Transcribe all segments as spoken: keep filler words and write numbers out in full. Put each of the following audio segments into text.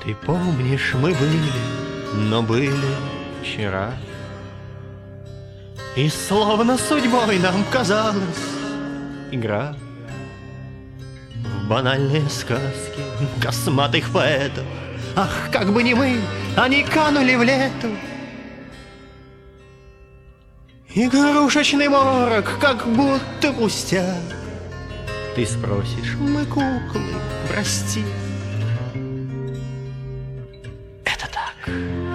Ты помнишь, мы были, но были вчера, и словно судьбой нам казалась игра в банальные сказки косматых поэтов. Ах, как бы не мы, они канули в лету. Игрушечный морок, как будто пустяк. Ты спросишь, мы куклы, прости. Это так.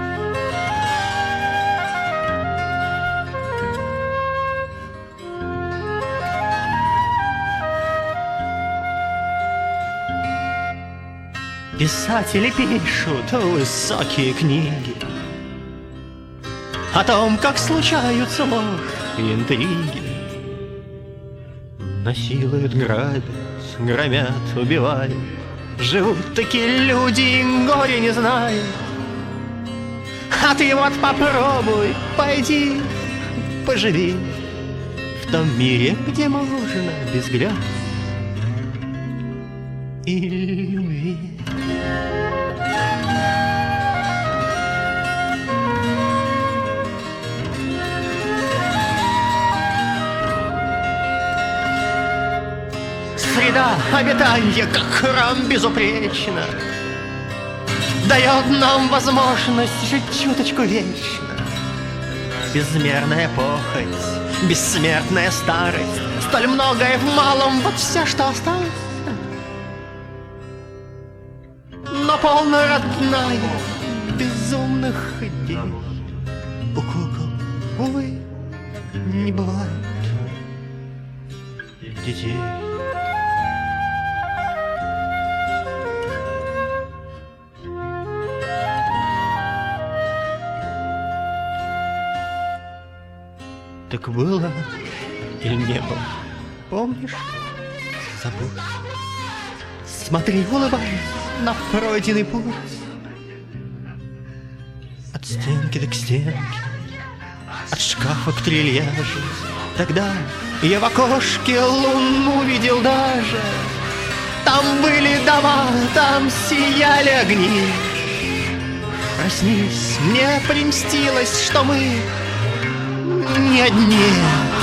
Писатели пишут высокие книги о том, как случаются ложь и интриги. Насилуют, грабят, громят, убивают. Живут такие люди и горе не знают. А ты вот попробуй, пойди, поживи в том мире, где можно без грез и любви. Среда обитанья, как храм безупречно, дает нам возможность жить чуточку вечно. Безмерная похоть, бессмертная старость, столь многое в малом, вот все, что осталось. Но полно родная безумных идей. У кукол, увы, не бывает детей. Так было или не было? Помнишь? Забудь. Смотри, улыбайся на пройденный путь. От стенки до к стенке, от шкафа к трильяжу. Тогда я в окошке луну видел даже. Там были дома, там сияли огни. Проснись, мне примстилось, что мы не одни.